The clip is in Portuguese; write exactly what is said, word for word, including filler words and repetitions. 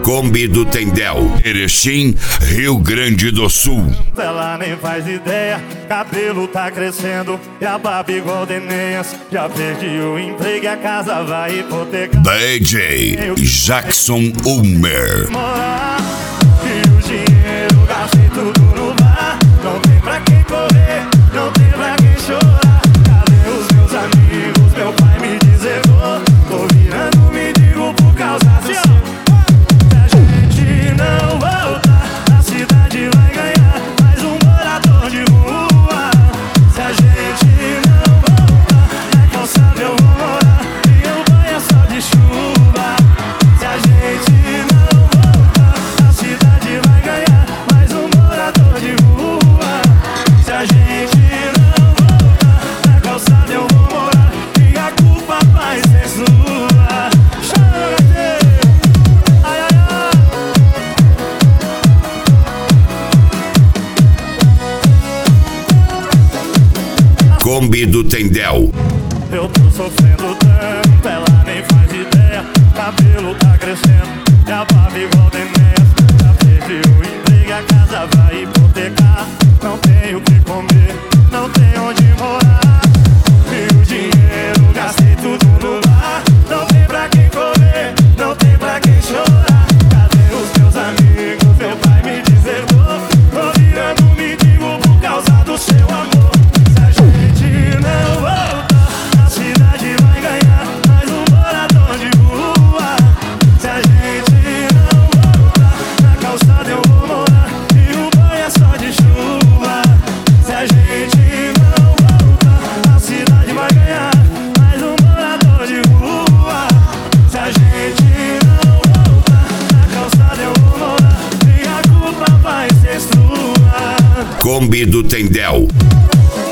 Kombi do Tendel, Erechim, Rio Grande do Sul. Ela nem faz ideia, cabelo tá crescendo e a barba igual Denenhas. Já perdi o emprego e a casa vai hipotecar. D J Jackson Ulmer. Morar e o dinheiro gastei tudo no bar. Não tem pra quem correr, não tem pra quem chorar. Cadê os meus amigos? Meu pai me deserdou. Tô virando mendigo por causa do seu. Se a gente não voltar, a cidade vai ganhar mais um morador de rua. Se a gente não voltar, na calçada eu vou morar e eu banho só de chuva. Se a gente não voltar, a cidade vai ganhar mais um morador de rua. Se a gente não voltar, na calçada eu vou morar e a culpa vai ser sua. Chora, ai, ai, ai. Kombi do Tendel. Eu tô sofrendo tanto, ela nem faz ideia. Cabelo tá crescendo e a barba igual Denenhas. Já perdi o emprego e a casa vai hipotecar. Não tenho o que comer, não tenho onde morar. E o dinheiro gastei tudo no bar. Não tem pra quem correr, não tem pra quem chorar. Cadê os meus amigos? Meu pai me deserdou. Tô virando mendigo por causa do seu amor. Se a gente não voltar, a cidade vai ganhar mais um morador de rua. Se a gente não voltar, na calçada eu vou morar e o banho é só de chuva. Se a gente não voltar, a cidade vai ganhar mais um morador de rua. Se a gente não voltar, na calçada eu vou morar e a culpa vai ser sua. Kombi do Tendel.